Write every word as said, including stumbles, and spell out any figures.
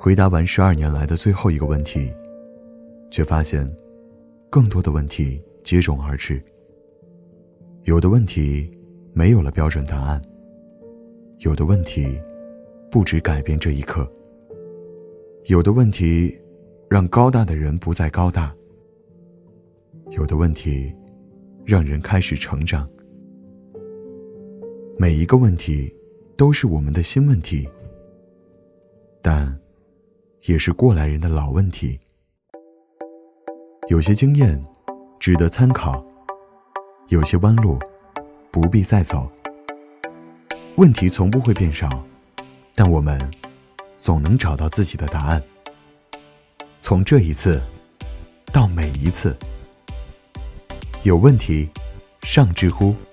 回答完十二年来的最后一个问题，却发现更多的问题接踵而至。有的问题没有了标准答案，有的问题不止改变这一刻，有的问题让高大的人不再高大，有的问题让人开始成长。每一个问题都是我们的新问题，但也是过来人的老问题。有些经验值得参考，有些弯路不必再走。问题从不会变少，但我们总能找到自己的答案。从这一次到每一次，有问题上知乎。